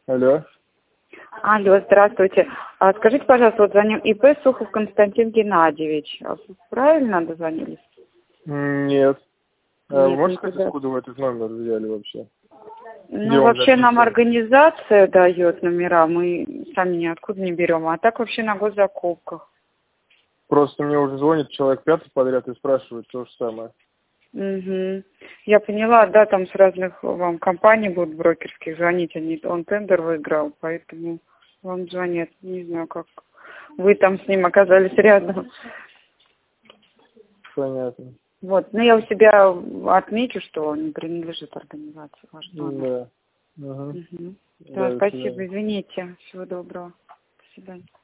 Алло. Алло, здравствуйте. Скажите, пожалуйста, вот звонил ИП Сухов Константин Геннадьевич. Правильно дозвонились? Нет. Нет, Можете никуда. сказать, откуда вы этот номер взяли вообще? Ну, вообще нам организация дает номера, мы сами ниоткуда не берем, а так вообще на госзакупках. Просто мне уже звонит человек 5 подряд и спрашивает то же самое. Угу. Я поняла, да, там с разных вам компаний будут брокерских звонить, он тендер выиграл, поэтому вам звонят, не знаю, как вы там с ним оказались рядом. Понятно. Вот, ну я у себя отмечу, что он не принадлежит организации ваш номер. Да. Угу. Угу. Да, Да, до спасибо, свидания. извините, всего доброго, до свидания.